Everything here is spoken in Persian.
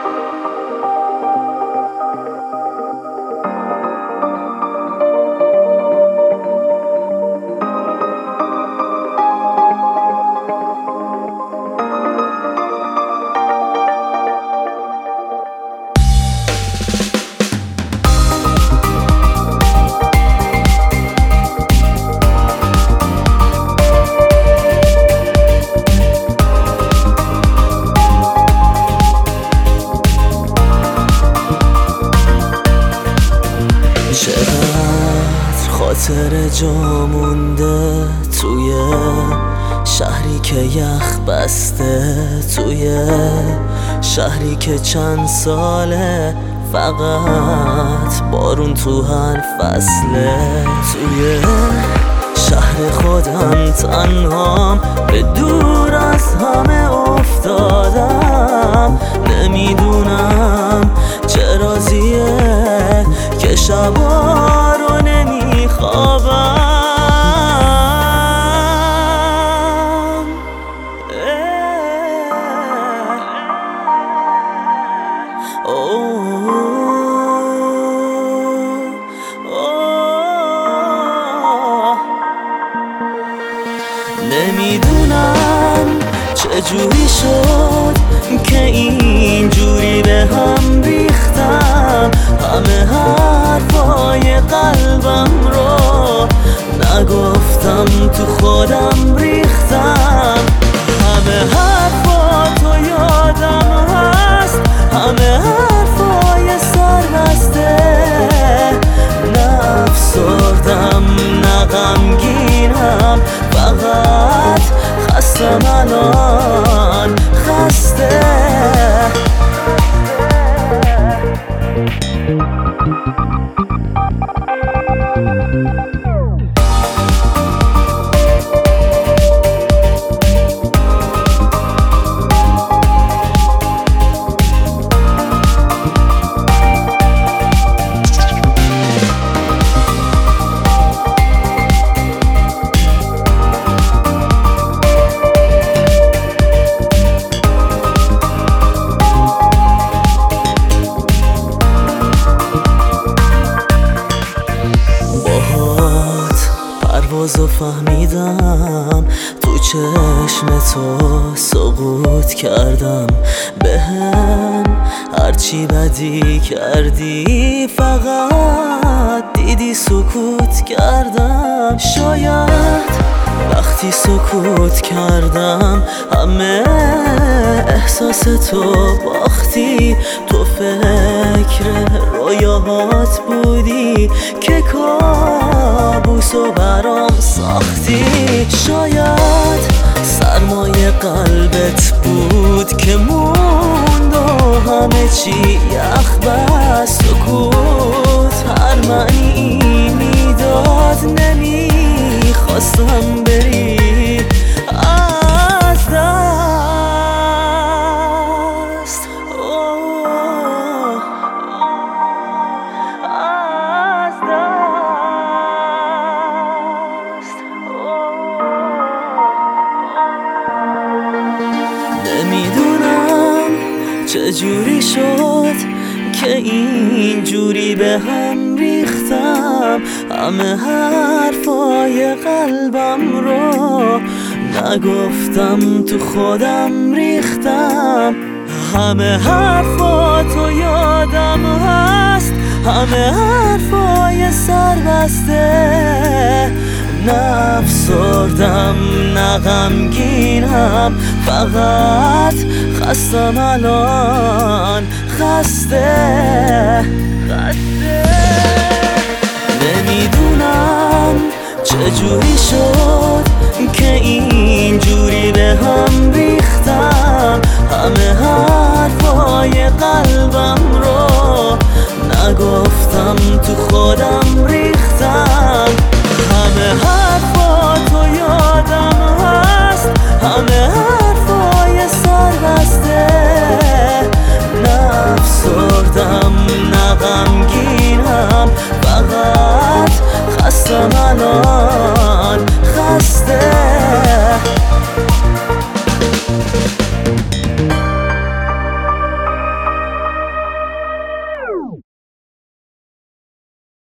چقدر خاطر جا مونده توی شهری که یخ بسته، توی شهری که چند ساله فقط بارون تو هر فصله. توی شهر خودم تنهام به دور از همه افتادم، نمیدونم چه رازیه که شبا رو نمیخوابم. نمیدونم چجوری شد که اینجوری به هم ریختم، همه حرفای قلبم رو نگفتم تو خودم ریختم. همه حرفاتو یادم هست، همه حرفای سربسته، نه افسردم نه غمگینم، فقط خستم الان خسته. پروازو فهمیدم، تو چشم تو سقوط کردم، بهم هرچی بدی کردی فقط دیدی سکوت کردم. شاید وقتی سکوت کردم همه احساس تو باختی، تو فکر رویاهات بودی که کابوسو برام ساختی. شاید سرمایه قلبت بود که موند و همه چی یخ بست، سکوت هر معنی میداد، نمیخواستم بری از دست. از دست. نمیدونم چجوری شد که اینجوری به هم ریختم، همه حرفای قلبم رو نگفتم تو خودم ریختم. همه حرفاتو یادم هست، همه حرفای سربسته، نه افسردم نه غمگینم، فقط خستم الان خسته. نمیدونم چجوری شد که اینجوری به هم ریختم، همه حرفای قلبم رو نگفتم تو خودم ریختم. همه حرفاتو یادم هست، همه حرفای سربسته، نه افسردم نه غمگینم، فقط خستم الان خسته.